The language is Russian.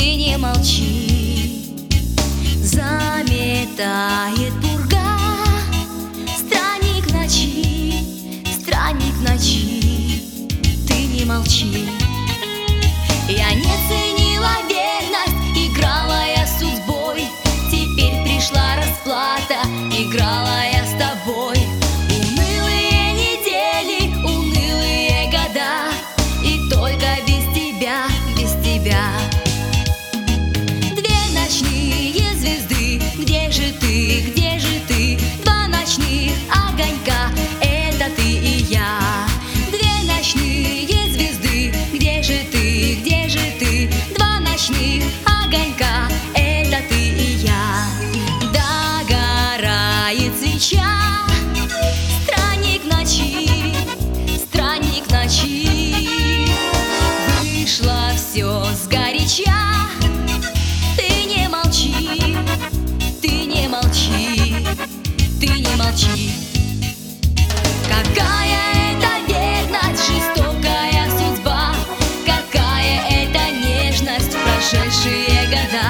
ты не молчи. Заметает пурга странник ночи, ты не молчи. Я не ценила верность, играла я с судьбой. Теперь пришла расплата, играла я с тобой. Унылые недели, унылые года, и только без тебя, без тебя. Две ночные звезды, где же ты, где же ты? Два ночных огонька, это ты и я. Две ночные звезды, где же ты, где же ты? Два ночных огонька, это ты и я. Догорает свеча, странник ночи, вышло все сгоряча. Ты не молчи, ты не молчи, ты не молчи. Какая это верность, жестокая судьба, какая это нежность в прошедшие года.